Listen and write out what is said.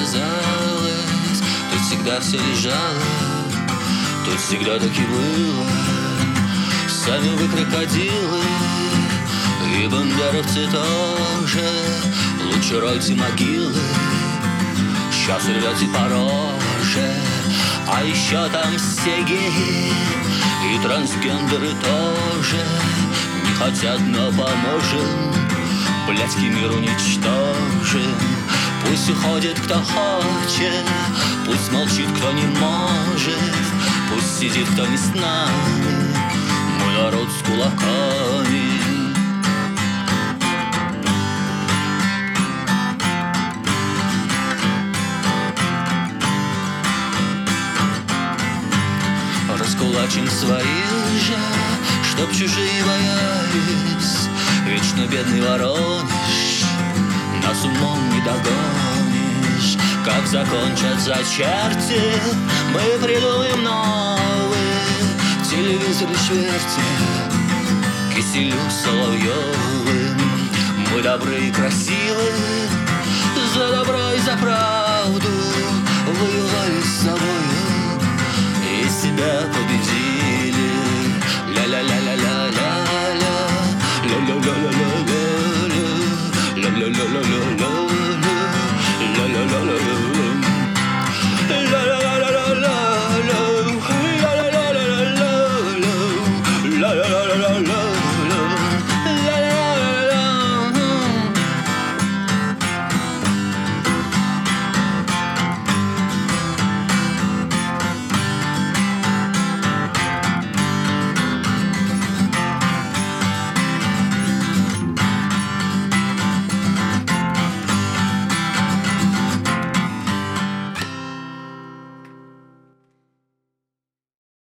казалось, тут всегда все лежало, тут всегда так и было. Сами вы крокодилы, и бандеровцы тоже. Лучше ройте могилы, сейчас рвете по роже. А еще там все геи и трансгендеры тоже. Не хотят, но поможем, блядский мир уничтожим. Пусть уходит кто хочет, пусть молчит кто не может, пусть сидит кто не с нами, мой народ с кулаками. Раскулачим своих же, чтоб чужие боялись. Вечно бедный Воронеж, нас умом не догонишь. Как закончатся черти, мы придумаем новый телевизор и шверти Киселю Соловьевым. Мы добры и красивы, за добро и за правду воюем.